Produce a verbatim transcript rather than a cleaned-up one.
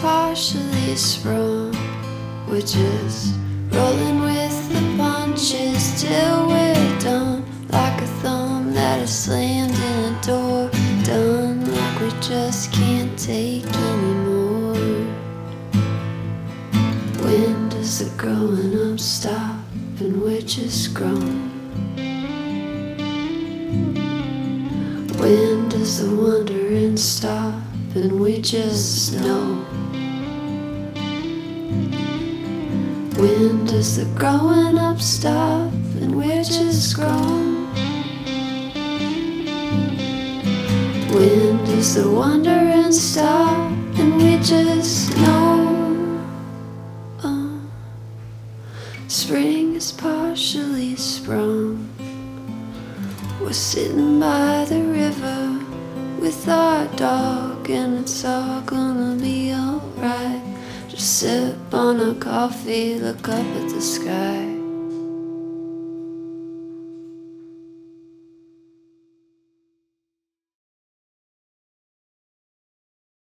partially sprung. We're just rolling with the punches till we're done, like a thumb that is slammed in a door. Done like we just can't take anymore. When does the growing up stop and we're just grown? When does the wondering stop and we just know? When does the growing up stop and we're just grown? When does the wondering stop and we just know? Oh, spring is partially sprung. We're sitting by the river with our dog, and it's all gonna be alright. Just sip on a coffee, look up at the sky.